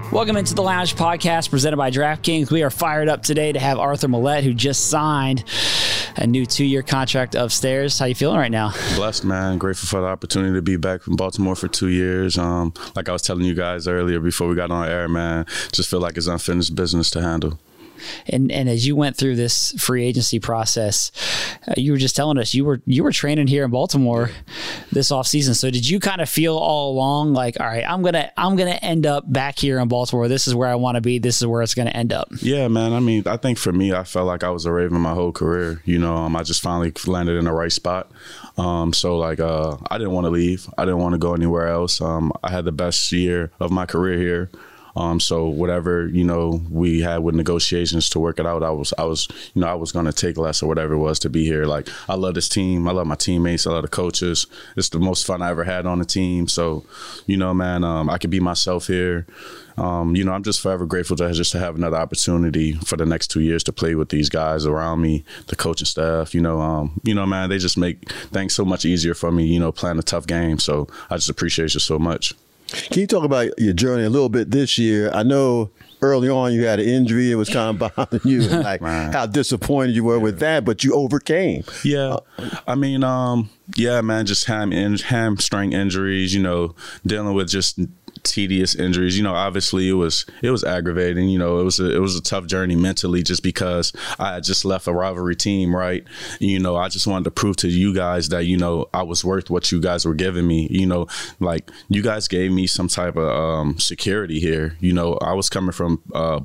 Welcome into the Lounge Podcast presented by DraftKings. We are fired up today to have Arthur Maulet, who just signed a new 2-year contract upstairs. How you feeling right now? Blessed, man. Grateful for the opportunity to be back from Baltimore for 2 years. Like I was telling you guys earlier before we got on air, man, just feel like it's unfinished business to handle. And as you went through this free agency process, you were just telling us you were training here in Baltimore this offseason. So did you kind of feel all along like, all right, I'm gonna end up back here in Baltimore. This is where I want to be. This is where it's gonna end up. Yeah, man. I mean, I think for me, I felt like I was a Raven my whole career. You know, I just finally landed in the right spot. So I didn't want to leave. I didn't want to go anywhere else. I had the best year of my career here. So whatever, we had with negotiations to work it out, I was going to take less or whatever it was to be here. Like, I love this team. I love my teammates. I love the coaches. It's the most fun I ever had on the team. So, man, I could be myself here. I'm just forever grateful to have another opportunity for the next 2 years to play with these guys around me, the coaching staff, man, they just make things so much easier for me, playing a tough game. So I just appreciate you so much. Can you talk about your journey a little bit this year? I know early on you had an injury. It was kind of bothering you, like how disappointed you were with that, but you overcame. Yeah. I mean, man, just hamstring injuries, dealing with just tedious injuries. Obviously it was aggravating. It was a tough journey mentally just because I had just left a rivalry team, right? I just wanted to prove to you guys that, I was worth what you guys were giving me. Like, you guys gave me some type of security here. I was coming from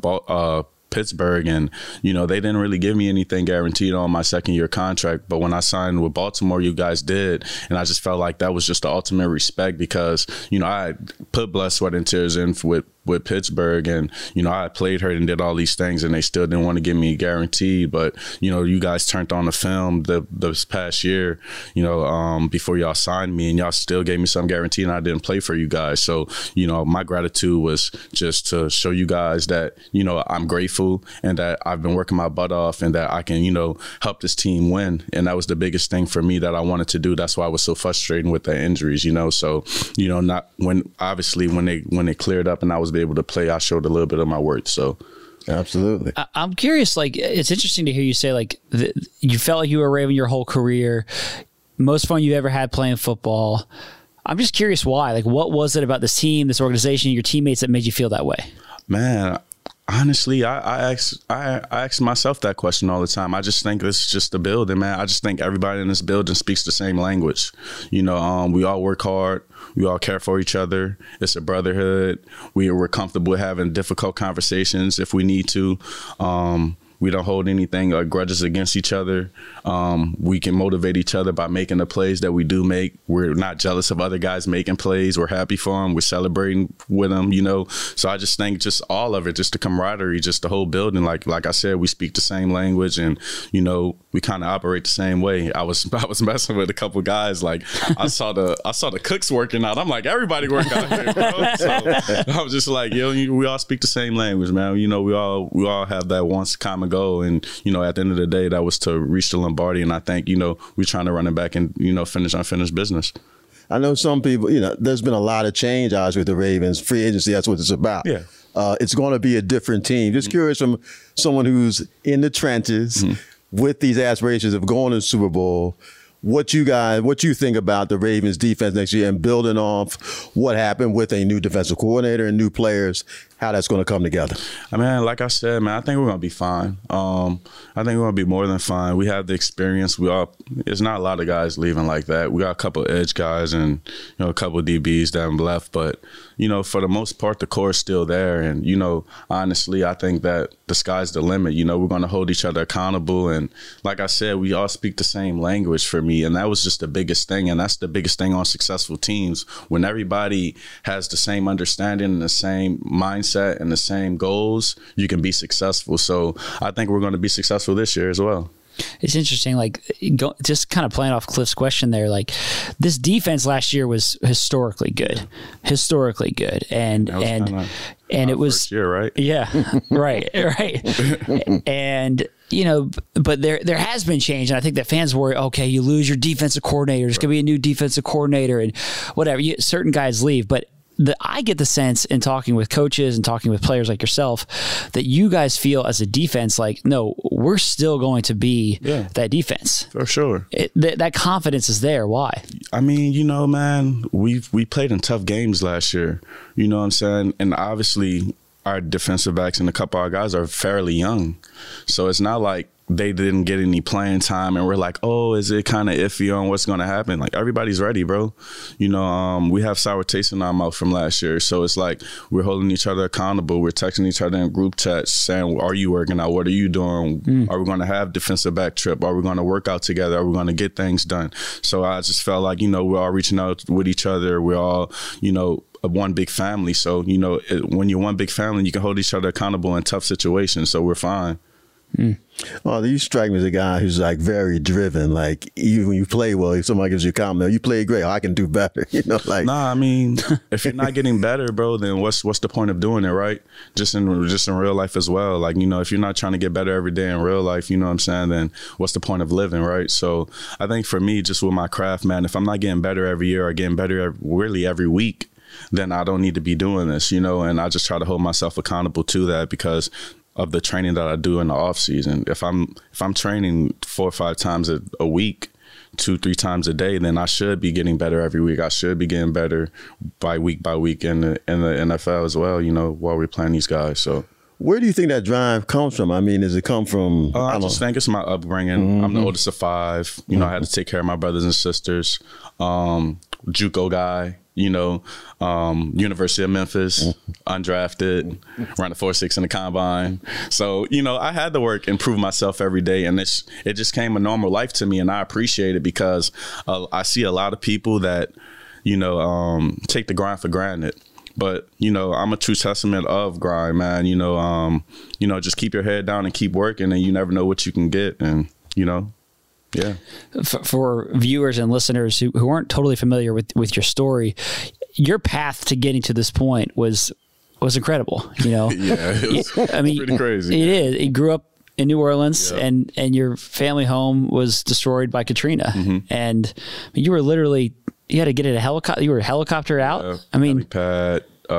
Pittsburgh, and they didn't really give me anything guaranteed on my second year contract, but when I signed with Baltimore, you guys did, and I just felt like that was just the ultimate respect because I put blood, sweat, and tears in with Pittsburgh, and I played hurt and did all these things, and they still didn't want to give me guaranteed. But you guys turned on the film this past year, before y'all signed me, and y'all still gave me some guarantee, and I didn't play for you guys. So my gratitude was just to show you guys that I'm grateful and that I've been working my butt off and that I can help this team win. And that was the biggest thing for me that I wanted to do. That's why I was so frustrated with the injuries. So not when they cleared up and I was able to play, I showed a little bit of my worth. So absolutely. I'm curious, like, it's interesting to hear you say, like, you felt like you were a Raven your whole career, most fun you ever had playing football. I'm just curious why. Like, what was it about this team, this organization, your teammates that made you feel that way? Man, honestly, I ask myself that question all the time. I just think it's just the building, man. I just think everybody in this building speaks the same language. We all work hard. We all care for each other. It's a brotherhood. We're comfortable having difficult conversations if we need to. We don't hold anything or grudges against each other. We can motivate each other by making the plays that we do make. We're not jealous of other guys making plays. We're happy for them. We're celebrating with them, So I just think just all of it, just the camaraderie, just the whole building. Like I said, we speak the same language, and we kind of operate the same way. I was messing with a couple guys. Like, I saw the cooks working out. I'm like, everybody working out here, bro. So I was just like, we all speak the same language, man. We all have that once common goal, and at the end of the day, that was to reach the Lombardi. And I think we're trying to run it back and finish unfinished business. I know some people, there's been a lot of change odds with the Ravens. Free agency, that's what it's about. Yeah. It's going to be a different team. Just curious from someone who's in the trenches with these aspirations of going to the Super Bowl, what you think about the Ravens defense next year and building off what happened with a new defensive coordinator and new players, how that's going to come together. I mean, like I said, man, I think we're going to be fine. I think we're going to be more than fine. We have the experience. It's not a lot of guys leaving like that. We got a couple of edge guys and, a couple of DBs that have left. But, for the most part, the core is still there. And, honestly, I think that the sky's the limit. We're going to hold each other accountable. And like I said, we all speak the same language for me. And that was just the biggest thing. And that's the biggest thing on successful teams. When everybody has the same understanding and the same mindset and the same goals, you can be successful. So I think we're going to be successful this year as well. It's interesting, just kind of playing off Cliff's question there, like, this defense last year was historically good, and it was first year, right? Yeah, right. And but there has been change, and I think that fans worry, okay, you lose your defensive coordinator, there's going to be a new defensive coordinator, and whatever. Certain guys leave, but I get the sense in talking with coaches and talking with players like yourself that you guys feel as a defense like, no, we're still going to be that defense. For sure. That confidence is there. Why? I mean, you know, man, we played in tough games last year. You know what I'm saying? And obviously our defensive backs and a couple of our guys are fairly young. So it's not like they didn't get any playing time and we're like, oh, is it kind of iffy on what's going to happen? Like, everybody's ready, bro. You know, we have sour taste in our mouth from last year. So it's like we're holding each other accountable. We're texting each other in group chats saying, are you working out? What are you doing? Are we going to have defensive back trip? Are we going to work out together? Are we going to get things done? So I just felt like, you know, we're all reaching out with each other. We're all, you know, one big family. So, you know, when you're one big family, you can hold each other accountable in tough situations. So we're fine. Oh, you strike me as a guy who's like very driven. Like, even when you play well, if somebody gives you a compliment, you play great. Oh, I can do better. You know, like. Nah, I mean, if you're not getting better, bro, then what's the point of doing it, right? Just in real life as well. Like, you know, if you're not trying to get better every day in real life, you know what I'm saying, then what's the point of living, right? So I think for me, just with my craft, man, if I'm not getting better every year or getting better really every week, then I don't need to be doing this, you know, and I just try to hold myself accountable to that because of the training that I do in the off season. If I'm training 4 or 5 times a week, 2-3 times a day, then I should be getting better every week. I should be getting better by week in the NFL as well, you know, while we're playing these guys. So where do you think that drive comes from? I mean, does it come from? I just think it's my upbringing. I'm the oldest of 5. You know, I had to take care of my brothers and sisters. JUCO guy, you know, University of Memphis, undrafted, ran a 4.6 in the combine. So, you know, I had to work and prove myself every day. And it just came a normal life to me. And I appreciate it because I see a lot of people that, you know, take the grind for granted. But, you know, I'm a true testament of grind, man. You know, just keep your head down and keep working and you never know what you can get. And, you know. Yeah. For viewers and listeners who aren't totally familiar with your story, your path to getting to this point was incredible. You know, yeah, it was pretty crazy. It is. You grew up in New Orleans, and your family home was destroyed by Katrina, and you were literally you had to get in a helicopter. You were helicoptered out. I mean, helipad,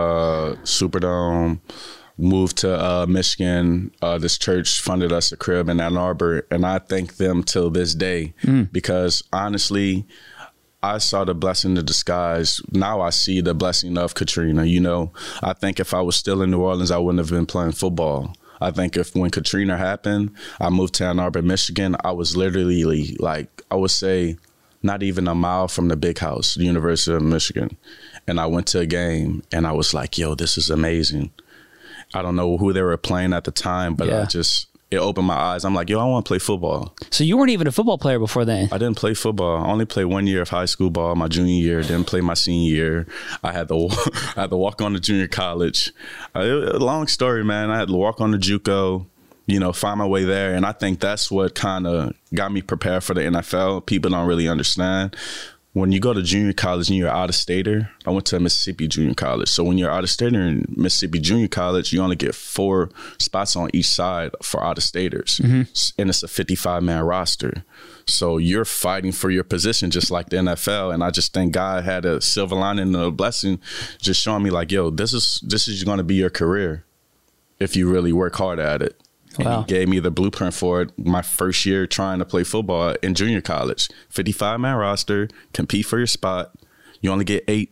Superdome. Moved to Michigan. This church funded us a crib in Ann Arbor, and I thank them till this day because honestly, I saw the blessing in disguise. Now I see the blessing of Katrina. You know, I think if I was still in New Orleans, I wouldn't have been playing football. I think when Katrina happened, I moved to Ann Arbor, Michigan. I was literally like, I would say, not even a mile from the big house, the University of Michigan. And I went to a game, and I was like, yo, this is amazing. I don't know who they were playing at the time, but it opened my eyes. I'm like, yo, I want to play football. So you weren't even a football player before then? I didn't play football. I only played 1 year of high school ball, my junior year, didn't play my senior year. I had to walk on to junior college. Long story, man. I had to walk on to JUCO, you know, find my way there. And I think that's what kind of got me prepared for the NFL. People don't really understand. When you go to junior college and you're out of stater, I went to Mississippi Junior College. So when you're out of stater in Mississippi Junior College, you only get 4 spots on each side for out of staters. And it's a 55-man roster. So you're fighting for your position just like the NFL. And I just think God had a silver lining and a blessing just showing me like, yo, this is going to be your career if you really work hard at it. And he gave me the blueprint for it my first year trying to play football in junior college. 55-man roster, compete for your spot. You only get 8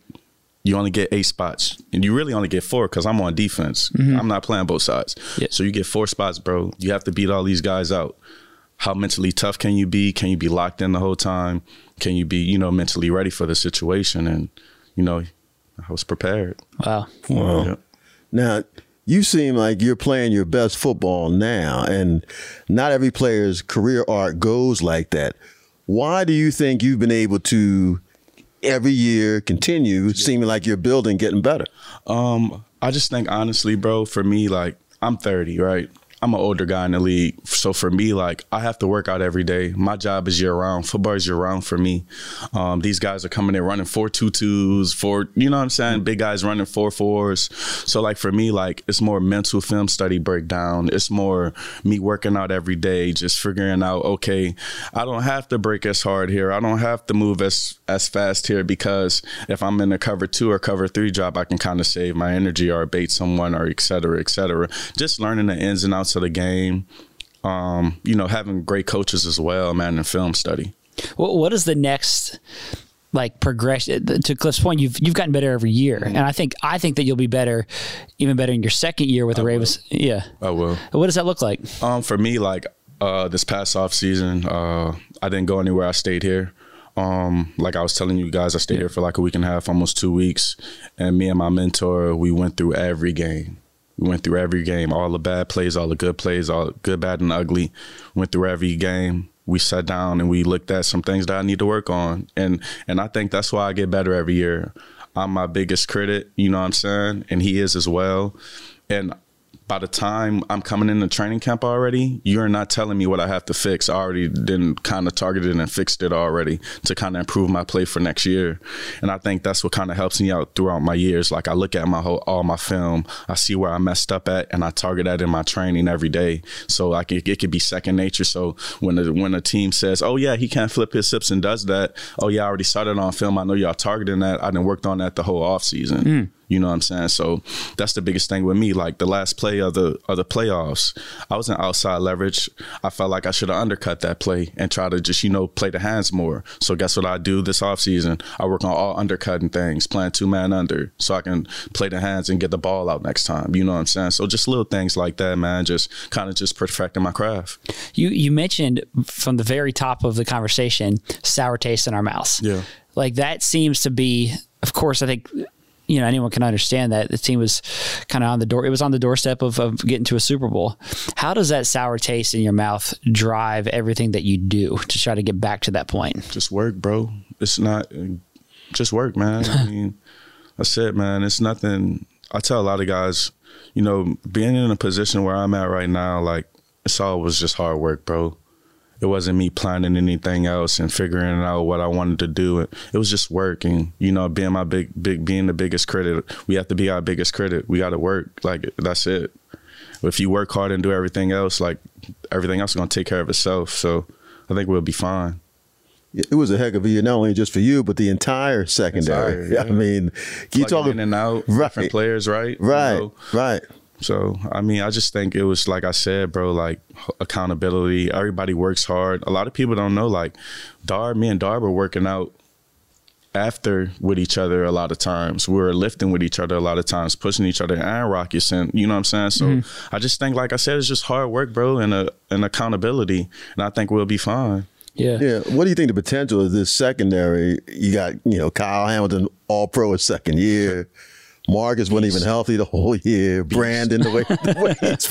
spots. And you really only get 4 because I'm on defense. I'm not playing both sides. Yeah. So you get 4 spots, bro. You have to beat all these guys out. How mentally tough can you be? Can you be locked in the whole time? Can you be, you know, mentally ready for the situation? And, you know, I was prepared. Wow. Yeah. Now, you seem like you're playing your best football now, and not every player's career arc goes like that. Why do you think you've been able to every year continue seeming like you're building, getting better? I just think honestly, bro, for me, like I'm 30, right? I'm an older guy in the league. So for me, like, I have to work out every day. My job is year round. Football is year round for me. These guys are coming in running 4.22s, you know what I'm saying? Big guys running 4.4s. So like for me, like, it's more mental film study breakdown. It's more me working out every day, just figuring out, okay, I don't have to break as hard here. I don't have to move as fast here, because if I'm in a cover 2 or cover 3 job, I can kind of save my energy or bait someone or et cetera, et cetera. Just learning the ins and outs of the game, you know, having great coaches as well, man, in film study. What is the next like progression? To Cliff's point, you've gotten better every year, and I think that you'll be better, even better in your second year with the Ravens. Yeah, I will. What does that look like? For me, like this past off season, I didn't go anywhere. I stayed here. Like I was telling you guys, I stayed here for like a week and a half, almost 2 weeks, and me and my mentor, we went through every game. We went through every game, all the bad plays, all the good plays, all good, bad, and ugly. Went through every game. We sat down and we looked at some things that I need to work on. And I think that's why I get better every year. I'm my biggest critic, you know what I'm saying? And he is as well. And by the time I'm coming into training camp already, you're not telling me what I have to fix. I already didn't kind of targeted and fixed it already to kind of improve my play for next year. And I think that's what kind of helps me out throughout my years. Like I look at all my film, I see where I messed up at, and I target that in my training every day. So like it could be second nature. So when a team says, oh yeah, he can't flip his hips and does that, oh yeah, I already saw that on film. I know y'all targeting that. I done worked on that the whole off season. You know what I'm saying? So that's the biggest thing with me. Like the last play of the playoffs, I was in outside leverage. I felt like I should have undercut that play and try to just, play the hands more. So guess what I do this offseason? I work on all undercutting things, playing 2-man under, so I can play the hands and get the ball out next time. You know what I'm saying? So just little things like that, man, just kind of just perfecting my craft. You mentioned from the very top of the conversation, sour taste in our mouths. Yeah. Like that seems to be, of course, I think, anyone can understand that the team was kind of on the door. It was on the doorstep of getting to a Super Bowl. How does that sour taste in your mouth drive everything that you do to try to get back to that point? Just work, bro. It's not just work, man. I mean, that's it, man. It's nothing. I tell a lot of guys, being in a position where I'm at right now, like it's always just hard work, bro. It wasn't me planning anything else and figuring out what I wanted to do. It was just work, and being being the biggest critic. We have to be our biggest critic. We got to work. Like that's it. If you work hard and do everything else, like everything else is gonna take care of itself. So I think we'll be fine. It was a heck of a year, not only just for you, but the entire secondary. Yeah. I mean, you talking in and out, right. Different players, right? Right, right. So, I mean, I just think it was, like I said, bro, like accountability. Everybody works hard. A lot of people don't know, like me and Darb were working out after with each other a lot of times. We were lifting with each other a lot of times, pushing each other, and Rockets, and you know what I'm saying? So I just think, like I said, it's just hard work, bro, and accountability. And I think we'll be fine. Yeah. Yeah. What do you think the potential of this secondary? You got, Kyle Hamilton, all-pro his second year. Marcus wasn't even healthy the whole year. Beast. Brandon, the way he's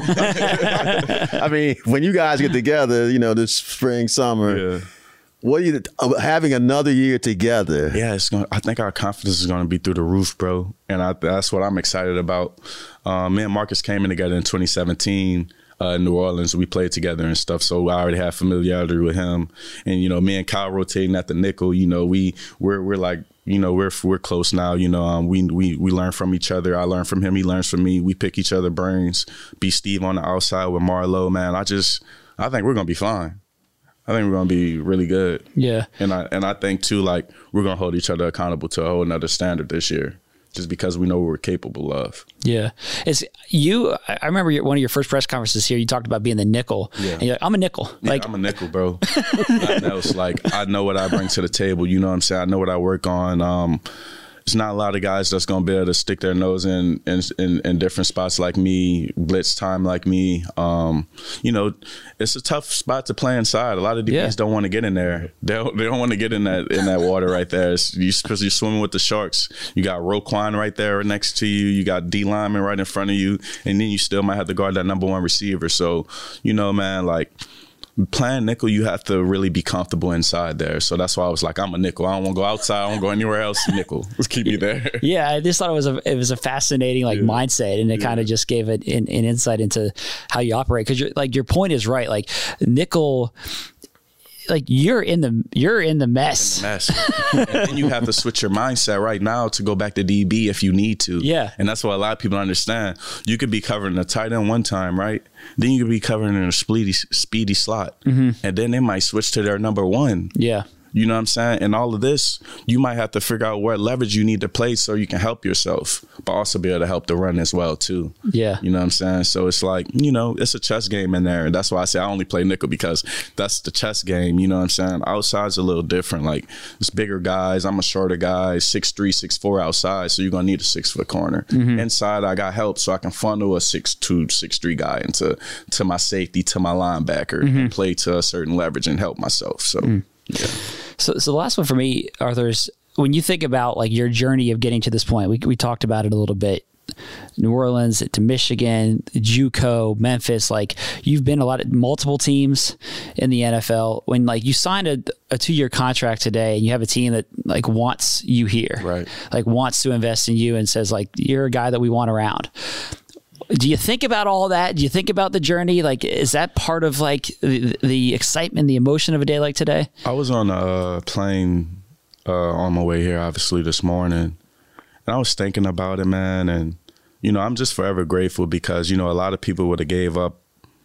playing. I mean, when you guys get together, this spring, summer, what do you having another year together? Yeah, I think our confidence is going to be through the roof, bro. And that's what I'm excited about. Me and Marcus came in together in 2017. In New Orleans, we played together and stuff, so I already have familiarity with him. And me and Kyle rotating at the nickel. We're like, we're close now. We learn from each other. I learn from him. He learns from me. We pick each other brains. Be Steve on the outside with Marlo, man. I think we're gonna be fine. I think we're gonna be really good. Yeah. And I think too, like we're gonna hold each other accountable to a whole nother standard this year, just because we know what we're capable of. Yeah. I remember one of your first press conferences here, you talked about being the nickel. Yeah. And you're like, I'm a nickel. Yeah, I'm a nickel, bro. I know what I bring to the table. You know what I'm saying? I know what I work on. There's not a lot of guys that's going to be able to stick their nose in different spots like me, blitz time like me. It's a tough spot to play inside. A lot of DBs don't want to get in there. They don't want to get in that water right there. Because you're swimming with the sharks. You got Roquan right there next to you. You got D lineman right in front of you, and then you still might have to guard that number one receiver. So, man, like playing nickel, you have to really be comfortable inside there. So that's why I was like, I'm a nickel. I don't want to go outside. I don't want to go anywhere else. Nickel. Let's keep me there. Yeah, I just thought it was a fascinating mindset, and it kind of just gave it an insight into how you operate. Because your point is right. Like nickel, like you're in the mess. And then you have to switch your mindset right now to go back to DB if you need to. Yeah. And that's what a lot of people understand. You could be covering a tight end one time, right? Then you could be covering in a speedy slot. And then they might switch to their number one. Yeah. You know what I'm saying? And all of this, you might have to figure out what leverage you need to play so you can help yourself, but also be able to help the run as well, too. Yeah. You know what I'm saying? So it's like, it's a chess game in there. And that's why I say I only play nickel, because that's the chess game. You know what I'm saying? Outside's a little different. Like, it's bigger guys. I'm a shorter guy, 6'3", 6'4" outside. So you're going to need a 6-foot corner. Inside, I got help so I can funnel a 6'2", 6'3" guy into my safety, to my linebacker, and play to a certain leverage and help myself. So, yeah. So the last one for me, Arthur, is when you think about like your journey of getting to this point, we talked about it a little bit. New Orleans to Michigan, JUCO, Memphis, like you've been multiple teams in the NFL. When like you signed a 2-year contract today and you have a team that like wants you here, right? Like wants to invest in you and says like, you're a guy that we want around. Do you think about all that? Do you think about the journey? Like, is that part of like the excitement, the emotion of a day like today? I was on a plane on my way here, obviously, this morning, and I was thinking about it, man. And, I'm just forever grateful because, a lot of people would have gave up,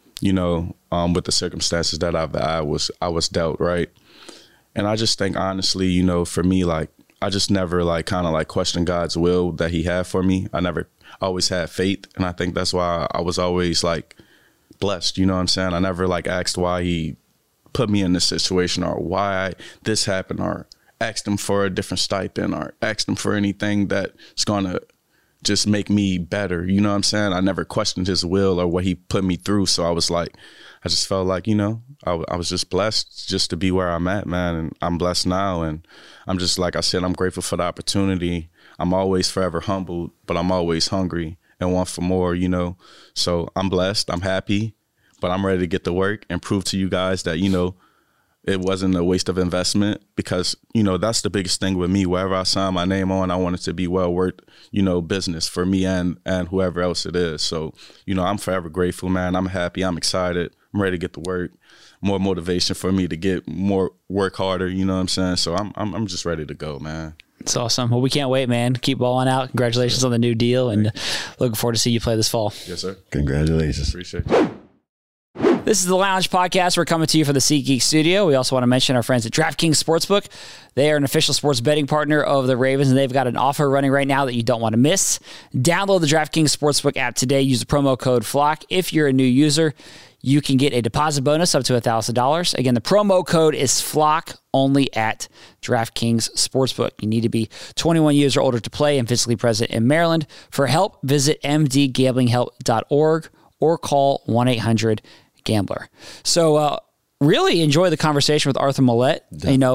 with the circumstances that I was dealt, right? And I just think, honestly, for me, like, I just never like kind of like questioned God's will that he had for me. I always had faith. And I think that's why I was always like blessed. You know what I'm saying? I never like asked why he put me in this situation or why this happened, or asked him for a different stipend, or asked him for anything that's going to just make me better. You know what I'm saying? I never questioned his will or what he put me through. So I just felt like, I was just blessed just to be where I'm at, man. And I'm blessed now. And I'm just, like I said, I'm grateful for the opportunity. I'm always forever humbled, but I'm always hungry and want for more, So I'm blessed. I'm happy, but I'm ready to get to work and prove to you guys that, it wasn't a waste of investment, because, that's the biggest thing with me. Wherever I sign my name on, I want it to be well worth, business for me and whoever else it is. So, I'm forever grateful, man. I'm happy. I'm excited. I'm ready to get to work. More motivation for me to work harder. You know what I'm saying? So I'm just ready to go, man. It's awesome. Well, we can't wait, man. Keep balling out. Congratulations on the new deal, and looking forward to see you play this fall. Yes, sir. Congratulations. Appreciate it. This is the Lounge Podcast. We're coming to you from the SeatGeek studio. We also want to mention our friends at DraftKings Sportsbook. They are an official sports betting partner of the Ravens, and they've got an offer running right now that you don't want to miss. Download the DraftKings Sportsbook app today. Use the promo code FLOCK. If you're a new user, you can get a deposit bonus up to $1,000. Again, the promo code is FLOCK, only at DraftKings Sportsbook. You need to be 21 years or older to play and physically present in Maryland. For help, visit mdgamblinghelp.org or call 1-800-GAMBLER. So really enjoy the conversation with Arthur Maulet.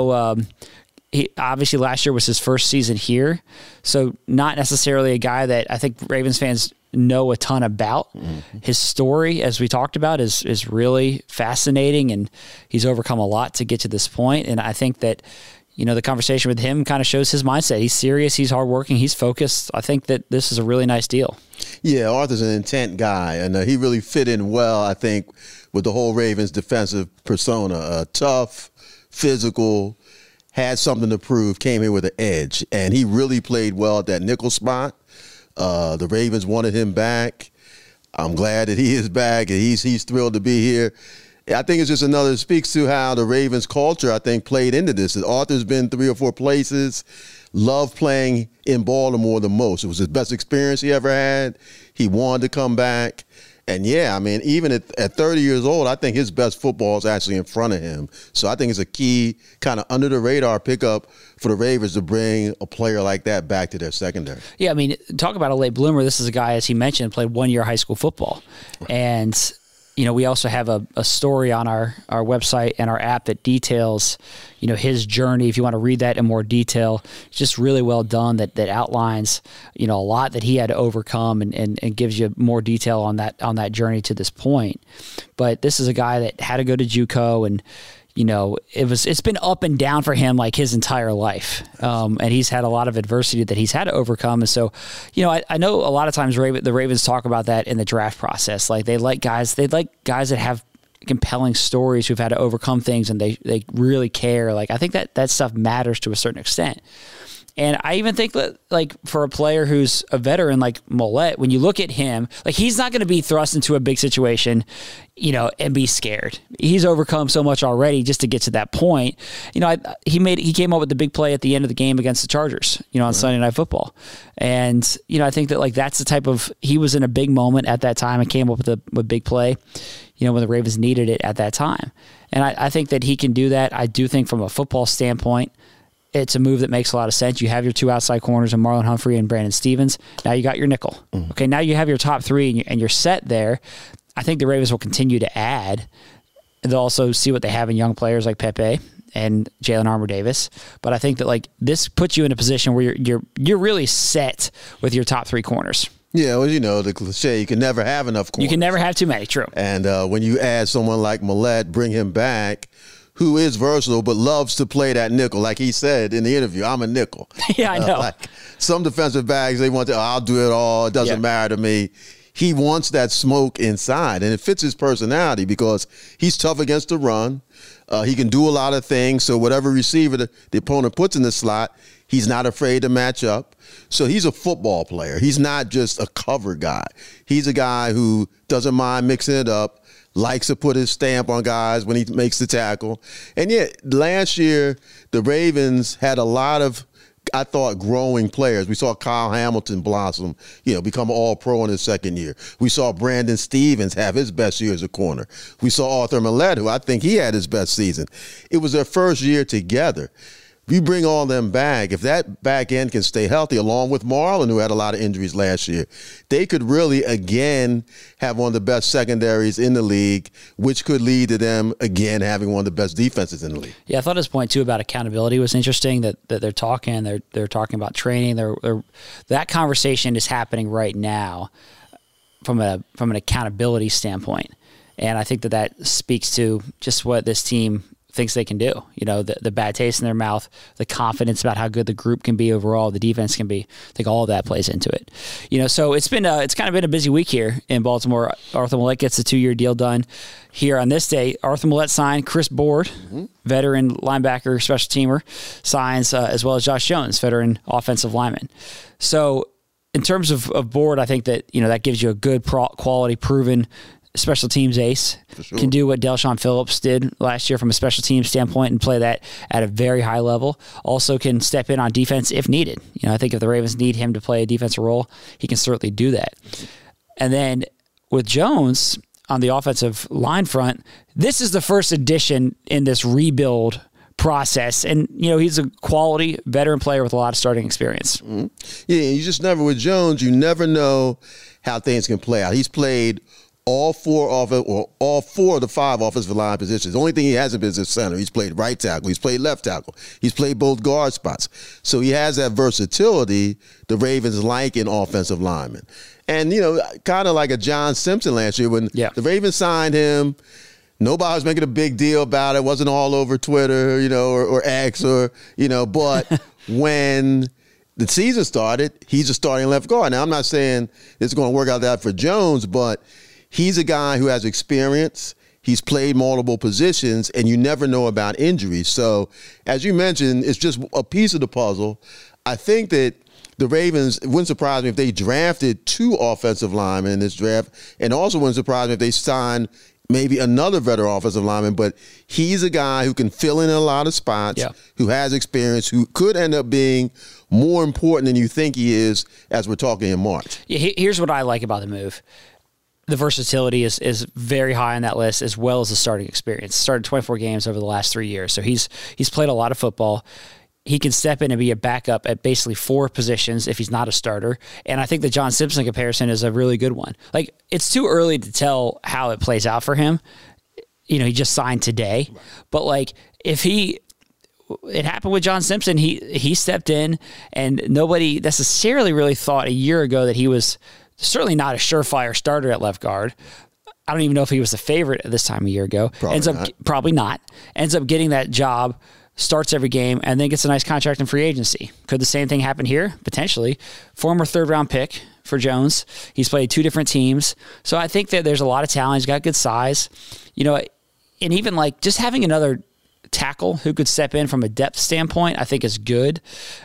He obviously last year was his first season here, so not necessarily a guy that I think Ravens fans know a ton about. His story, as we talked about, is really fascinating, and he's overcome a lot to get to this point. And I think that, the conversation with him kind of shows his mindset. He's serious, he's hardworking, he's focused. I think that this is a really nice deal. Yeah, Arthur's an intent guy, and he really fit in well, I think, with the whole Ravens defensive persona. Tough, physical, had something to prove, came here with an edge, and he really played well at that nickel spot. The Ravens wanted him back. I'm glad that he is back, and he's thrilled to be here. I think it's just speaks to how the Ravens culture, I think, played into this. Arthur's been 3 or 4 places, loved playing in Baltimore the most. It was his best experience he ever had. He wanted to come back. And yeah, I mean, even at 30 years old, I think his best football is actually in front of him. So I think it's a key kind of under the radar pickup for the Ravens to bring a player like that back to their secondary. Yeah, I mean, talk about a late bloomer. This is a guy, as he mentioned, played 1 year high school football. And we also have a story on our website and our app that details, his journey. If you want to read that in more detail, it's just really well done that outlines, a lot that he had to overcome and gives you more detail on that journey to this point. But this is a guy that had to go to JUCO, and it's been up and down for him like his entire life. And he's had a lot of adversity that he's had to overcome. And so, I know a lot of times the Ravens talk about that in the draft process. Like they like guys that have compelling stories who've had to overcome things, and they really care. Like, I think that stuff matters to a certain extent. And I even think that, like, for a player who's a veteran like Millette, when you look at him, like, he's not going to be thrust into a big situation, and be scared. He's overcome so much already just to get to that point. He came up with the big play at the end of the game against the Chargers, on Sunday Night Football. And, I think that, like, that's the type of, he was in a big moment at that time and came up with a big play, when the Ravens needed it at that time. And I think that he can do that. I do think from a football standpoint, it's a move that makes a lot of sense. You have your two outside corners of Marlon Humphrey and Brandon Stevens. Now you got your nickel. Okay, now you have your top three, and you're set there. I think the Ravens will continue to add. They'll also see what they have in young players like Pepe and Jalen Armour-Davis. But I think that, like, this puts you in a position where you're really set with your top three corners. Yeah, well, the cliche, you can never have enough corners. You can never have too many, true. And when you add someone like Millette, bring him back, who is versatile but loves to play that nickel. Like he said in the interview, I'm a nickel. Yeah, I know. Like some defensive backs, they want to, I'll do it all. It doesn't matter to me. He wants that smoke inside, and it fits his personality because he's tough against the run. He can do a lot of things, so whatever receiver the opponent puts in the slot, he's not afraid to match up. So he's a football player. He's not just a cover guy. He's a guy who doesn't mind mixing it up, likes to put his stamp on guys when he makes the tackle. And yet, last year, the Ravens had a lot of, I thought, growing players. We saw Kyle Hamilton blossom, become all-pro in his second year. We saw Brandon Stevens have his best year as a corner. We saw Arthur Millette, who I think he had his best season. It was their first year together. You bring all them back, if that back end can stay healthy, along with Marlon, who had a lot of injuries last year, they could really, again, have one of the best secondaries in the league, which could lead to them, again, having one of the best defenses in the league. Yeah, I thought his point, too, about accountability was interesting, that they're talking about training. That conversation is happening right now from an accountability standpoint. And I think that speaks to just what this team thinks they can do. The bad taste in their mouth, the confidence about how good the group can be overall, the defense can be. I think all of that plays into it. So it's kind of been a busy week here in Baltimore. Arthur Millette gets a 2-year deal done here on this day. Arthur Millette signed. Chris Board, veteran linebacker, special teamer, signs, as well as Josh Jones, veteran offensive lineman. So in terms of Board, I think that, that gives you a good quality, proven special teams ace. Sure. Can do what Del'Shawn Phillips did last year from a special teams standpoint and play that at a very high level. Also can step in on defense if needed. I think if the Ravens need him to play a defensive role, he can certainly do that. And then with Jones on the offensive line front, this is the first addition in this rebuild process. And, he's a quality veteran player with a lot of starting experience. Mm-hmm. Yeah, you just never, with Jones, you never know how things can play out. He's played all four of the 5 offensive line positions. The only thing he hasn't been is his center. He's played right tackle. He's played left tackle. He's played both guard spots. So he has that versatility the Ravens like in offensive linemen. And, kind of like a John Simpson last year when the Ravens signed him, nobody was making a big deal about it. It wasn't all over Twitter, or X but when the season started, he's a starting left guard. Now, I'm not saying it's going to work out that for Jones, but he's a guy who has experience. He's played multiple positions, and you never know about injuries. So, as you mentioned, it's just a piece of the puzzle. I think that the Ravens, it wouldn't surprise me if they drafted 2 offensive linemen in this draft, and also wouldn't surprise me if they signed maybe another veteran offensive lineman. But he's a guy who can fill in a lot of spots, who has experience, who could end up being more important than you think he is as we're talking in March. Yeah, here's what I like about the move. The versatility is very high on that list, as well as the starting experience. Started 24 games over the last 3 years, so he's played a lot of football. he can step in and be a backup at basically 4 positions if he's not a starter. And I think the John Simpson comparison is a really good one. Like, it's too early to tell how it plays out for him. You know, he just signed today. Right. But, like, it happened with John Simpson. He stepped in, and nobody necessarily really thought a year ago that he was certainly not a surefire starter at left guard. I don't even know if he was the favorite at this time a year ago. Probably not. Ends up getting that job, starts every game, and then gets a nice contract in free agency. Could the same thing happen here? Potentially. Former 3rd-round pick for Jones. He's played 2 different teams. So I think that there's a lot of talent. He's got good size. You know, and even like just having another tackle who could step in from a depth standpoint, I think is good.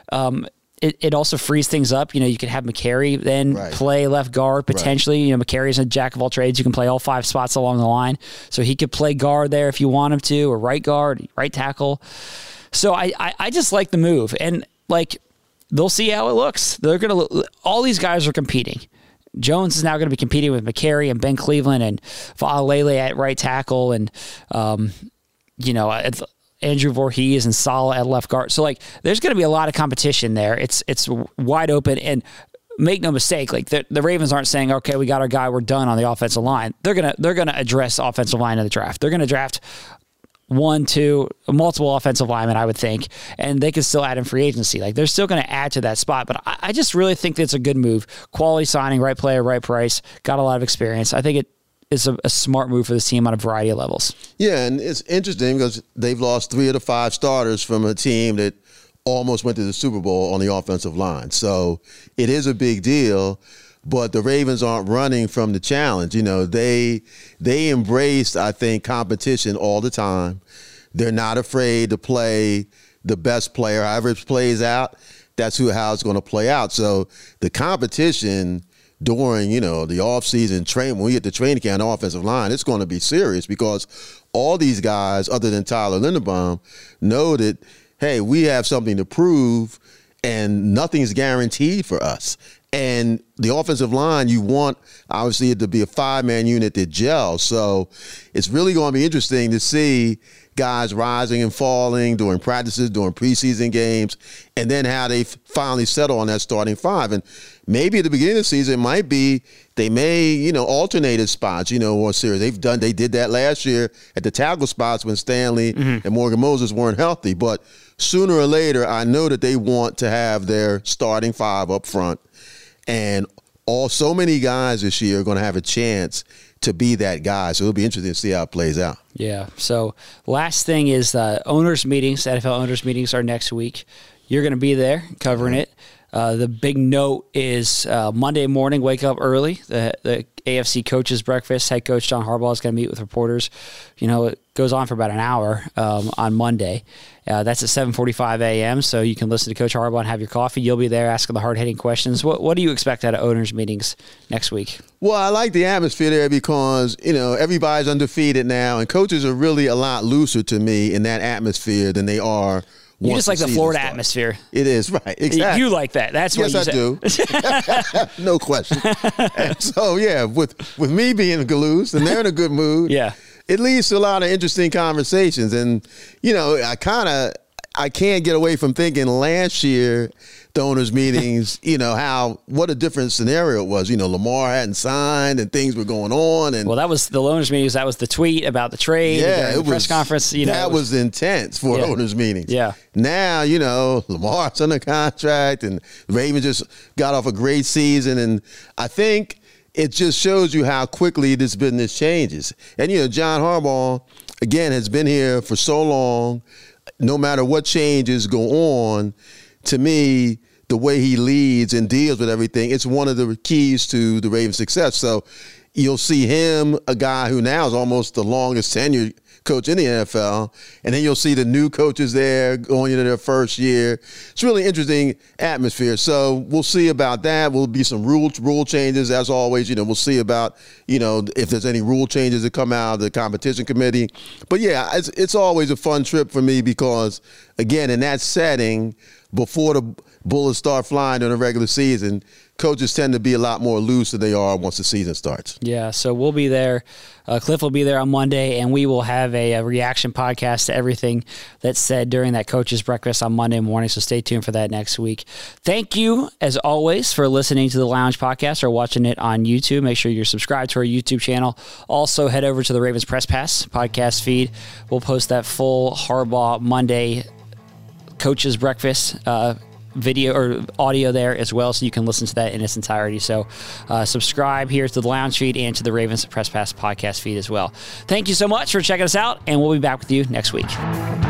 It also frees things up. You know, you could have McCary then play left guard potentially. Right. You know, McCary's a jack of all trades. You can play all 5 spots along the line. So he could play guard there if you want him to, or right guard, right tackle. So I just like the move. And like, they'll see how it looks. All these guys are competing. Jones is now going to be competing with McCary and Ben Cleveland and Fa'alele at right tackle, and you know, Andrew Voorhees and Saleh at left guard. So, like, there's going to be a lot of competition there. It's wide open, and make no mistake, like the Ravens aren't saying, okay, we got our guy, we're done on the offensive line. They're gonna address offensive line in the draft. They're gonna draft 1, 2, multiple offensive linemen, I would think, and they could still add in free agency. Like, they're still going to add to that spot, but I just really think that's a good move. Quality signing, right player, right price, got a lot of experience. I think it is a smart move for this team on a variety of levels. Yeah, and it's interesting because they've lost 3 of the 5 starters from a team that almost went to the Super Bowl on the offensive line. So it is a big deal, but the Ravens aren't running from the challenge. You know, they embraced, I think, competition all the time. They're not afraid to play the best player. However it plays out, that's how it's going to play out. So the competition during, you know, the offseason training, when we get the training camp on the offensive line, it's going to be serious because all these guys, other than Tyler Linderbaum, know that, hey, we have something to prove and nothing's guaranteed for us. And the offensive line, you want, obviously, it to be a 5-man unit that gels. So it's really going to be interesting to see guys rising and falling during practices, during preseason games, and then how they finally settle on that starting 5. And maybe at the beginning of the season, it might be they may, you know, alternate spots, you know, or series. They did that last year at the tackle spots when Stanley and Morgan Moses weren't healthy. But sooner or later, I know that they want to have their starting 5 up front. And so many guys this year are going to have a chance to be that guy. So it'll be interesting to see how it plays out. Yeah. So last thing is owners meetings. NFL owners meetings are next week. You're going to be there covering it. The big note is Monday morning, wake up early. The AFC coaches breakfast. Head coach John Harbaugh is going to meet with reporters. You know, it goes on for about an hour on Monday. That's at 7:45 a.m., so you can listen to Coach Harbaugh and have your coffee. You'll be there asking the hard-hitting questions. What do you expect out of owners' meetings next week? Well, I like the atmosphere there because, you know, everybody's undefeated now, and coaches are really a lot looser to me in that atmosphere than they are. You just like the Florida atmosphere. It is, right. Exactly. You like that. That's what you do. No question. And so, yeah, with me being Galoose and they're in a good mood, yeah, it leads to a lot of interesting conversations. And, you know, I can't get away from thinking last year, the owners' meetings, you know, what a different scenario it was. You know, Lamar hadn't signed and things were going on. And that was the owners' meetings. That was the tweet about the trade. Yeah, the press conference. You know, that was intense for owners' meetings. Yeah. Now, you know, Lamar's under contract and Ravens just got off a great season. And I think it just shows you how quickly this business changes. And, you know, John Harbaugh, again, has been here for so long. No matter what changes go on, to me, the way he leads and deals with everything, it's one of the keys to the Ravens' success. So you'll see him, a guy who now is almost the longest tenured coach in the NFL, and then you'll see the new coaches there going into their first year. It's really interesting atmosphere. So we'll see about that. Will be some rule changes, as always. You know, we'll see about, you know, if there's any rule changes that come out of the competition committee. But yeah, it's always a fun trip for me because, again, in that setting, before bullets start flying during the regular season, coaches tend to be a lot more loose than they are once the season starts. Yeah, so we'll be there. Cliff will be there on Monday, and we will have a reaction podcast to everything that's said during that coach's breakfast on Monday morning, so stay tuned for that next week. Thank you, as always, for listening to the Lounge Podcast or watching it on YouTube. Make sure you're subscribed to our YouTube channel. Also, head over to the Ravens Press Pass podcast feed. We'll post that full Harbaugh Monday coach's breakfast video or audio there as well, so you can listen to that in its entirety. So subscribe here to the Lounge feed and to the Ravens Press Pass podcast feed as well. Thank you so much for checking us out, and we'll be back with you next week.